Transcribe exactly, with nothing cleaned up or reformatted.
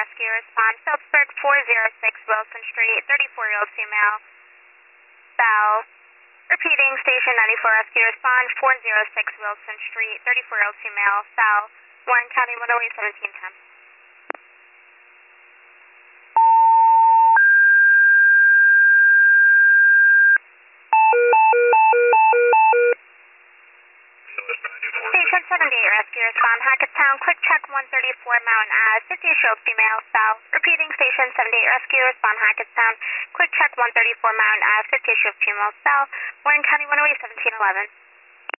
Rescue, respond. Phillipsburg four oh six Wilson Street, thirty-four-year-old female, cell. Repeating, Station ninety-four Rescue, respond. four oh six Wilson Street, thirty-four-year-old female, cell. Warren County one oh eight seventeen ten. Station seventy-eight Rescue, respond. Hackettstown, quick check one thirty-four Mountain Ave, fifty-year-old female, cell. Repeating, Station seventy-eight Rescue, respond. Hackettstown, quick check one thirty-four Mountain Ave, fifty-year-old female, cell. Warren County one oh eight seventeen eleven.